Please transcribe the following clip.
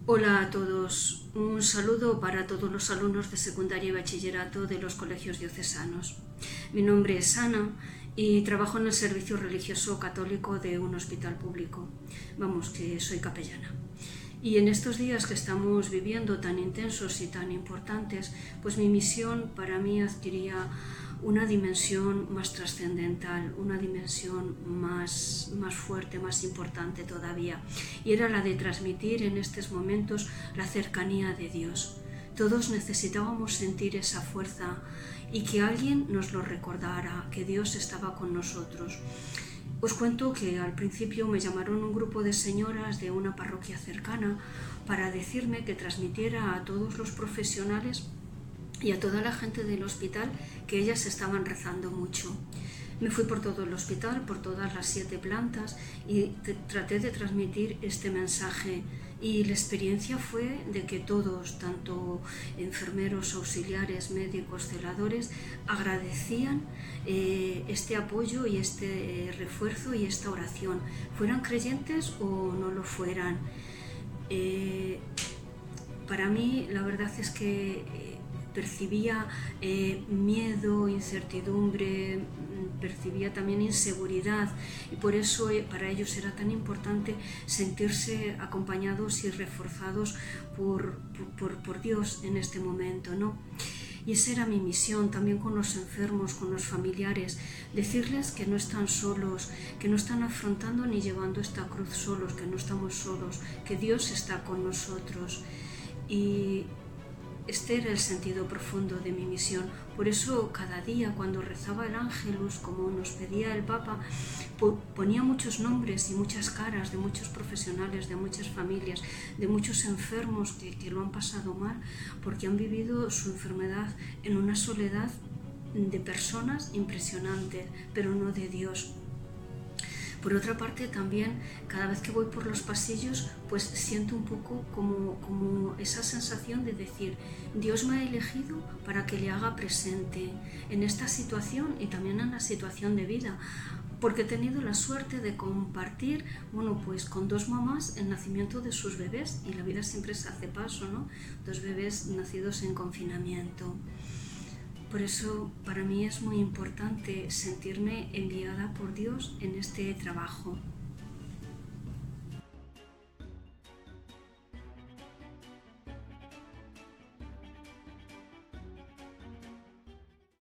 Hola a todos, un saludo para todos los alumnos de secundaria y bachillerato de los colegios diocesanos. Mi nombre es Ana y trabajo en el servicio religioso católico de un hospital público. Vamos, que soy capellana. Y en estos días que estamos viviendo tan intensos y tan importantes, pues mi misión para mí adquiría una dimensión más trascendental, una dimensión más fuerte, más importante todavía. Y era la de transmitir en estos momentos la cercanía de Dios. Todos necesitábamos sentir esa fuerza y que alguien nos lo recordara, que Dios estaba con nosotros. Os cuento que al principio me llamaron un grupo de señoras de una parroquia cercana para decirme que transmitiera a todos los profesionales y a toda la gente del hospital que ellas estaban rezando mucho. Me fui por todo el hospital, por todas las 7 plantas y traté de transmitir este mensaje. Y la experiencia fue de que todos, tanto enfermeros, auxiliares, médicos, celadores, agradecían este apoyo y este refuerzo y esta oración, fueran creyentes o no lo fueran. Para mí la verdad es que percibía miedo, incertidumbre, percibía también inseguridad y por eso para ellos era tan importante sentirse acompañados y reforzados por Dios en este momento, ¿no? Y esa era mi misión también con los enfermos, con los familiares, decirles que no están solos, que no están afrontando ni llevando esta cruz solos, que no estamos solos, que Dios está con nosotros. Y este era el sentido profundo de mi misión. Por eso cada día cuando rezaba el Ángelus, como nos pedía el Papa, ponía muchos nombres y muchas caras de muchos profesionales, de muchas familias, de muchos enfermos que lo han pasado mal, porque han vivido su enfermedad en una soledad de personas impresionante, pero no de Dios. Por otra parte, también cada vez que voy por los pasillos, pues siento un poco como esa sensación de decir, Dios me ha elegido para que le haga presente en esta situación y también en la situación de vida, porque he tenido la suerte de compartir, pues con 2 mamás el nacimiento de sus bebés, y la vida siempre se hace paso, ¿no? 2 bebés nacidos en confinamiento. Por eso para mí es muy importante sentirme enviada por Dios en este trabajo.